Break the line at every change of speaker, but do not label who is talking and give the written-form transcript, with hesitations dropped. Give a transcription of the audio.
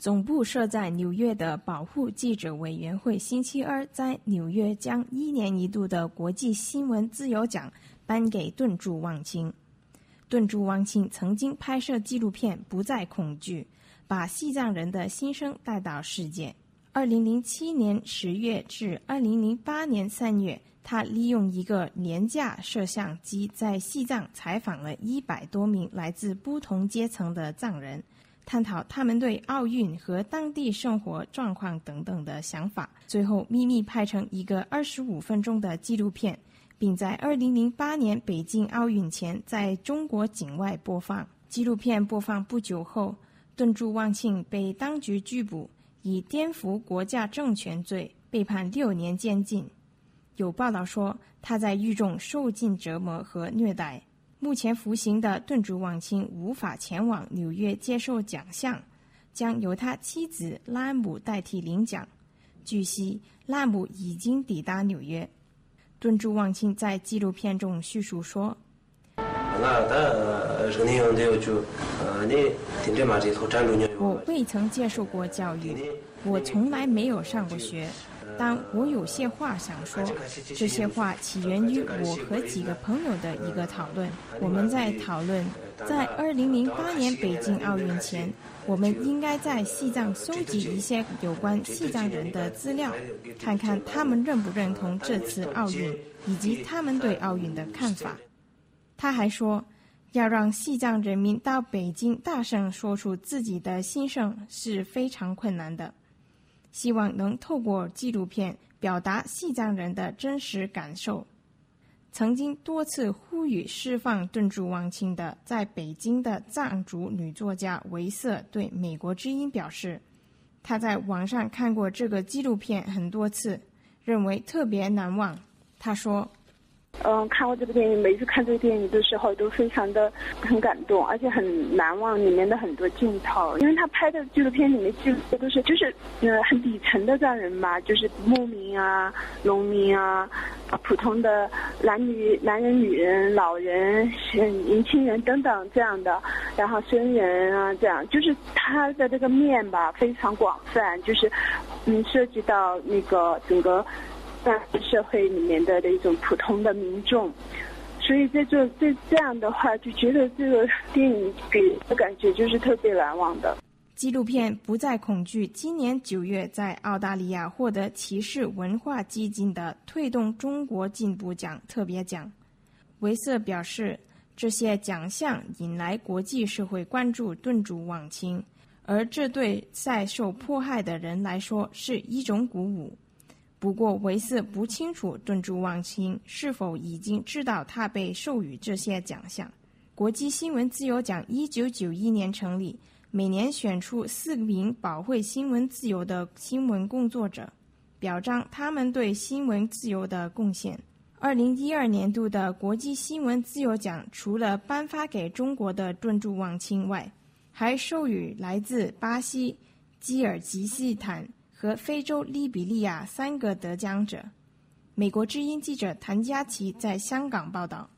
总部设在纽约的保护记者委员会星期二在纽约将1年1度的国际新闻自由奖颁给顿珠旺清。顿珠旺清曾经拍摄纪录片《不再恐惧》，把西藏人的心声带到世界。2007年10月至2008年3月，他利用一个廉价摄像机在西藏采访了100多名来自不同阶层的藏人，探讨他们对奥运和当地生活状况等等的想法，最后秘密拍成一个25分钟的纪录片，并在2008年北京奥运前在中国境外播放。纪录片播放不久后，顿珠旺清被当局拘捕，以颠覆国家政权罪被判6年监禁。有报道说，他在狱中受尽折磨和虐待。目前服刑的顿珠旺清无法前往纽约接受奖项，将由他妻子拉姆代替领奖。据悉，拉姆已经抵达纽约。顿珠旺清在纪录片中叙述说，我未曾接受过教育，我从来没有上过学，但我有些话想说，这些话起源于我和几个朋友的一个讨论。我们在讨论，在2008年北京奥运前，我们应该在西藏搜集一些有关西藏人的资料，看看他们认不认同这次奥运，以及他们对奥运的看法。他还说，要让西藏人民到北京大声说出自己的心声是非常困难的，希望能透过纪录片表达西藏人的真实感受。曾经多次呼吁释放顿珠旺清的在北京的藏族女作家维瑟对美国之音表示，她在网上看过这个纪录片很多次，认为特别难忘。她说，
看过这部电影，每次看这个电影的时候都非常的很感动，而且很难忘里面的很多镜头。因为他拍的纪录片里面记录的都是很底层的藏人嘛，就是牧民啊、农民啊、普通的男人、女人、老人、年轻人等等这样的，然后僧人啊这样，就是他的这个面吧非常广泛，就是涉及到那个整个在社会里面的一种普通的民众，所以这样的话，就觉得这个电影给我感觉就是特别难忘的。
纪录片《不再恐惧》今年9月在澳大利亚获得骑士文化基金的推动中国进步奖特别奖。维瑟表示，这些奖项引来国际社会关注顿珠旺清，而这对在受迫害的人来说是一种鼓舞。不过维瑟不清楚顿珠旺清是否已经知道他被授予这些奖项。国际新闻自由奖1991年成立，每年选出4名保卫新闻自由的新闻工作者，表彰他们对新闻自由的贡献。2012年度的国际新闻自由奖除了颁发给中国的顿珠旺清外，还授予来自巴西、吉尔吉斯斯坦和非洲利比利亚3个得奖者。美国之音记者谭佳琪在香港报道。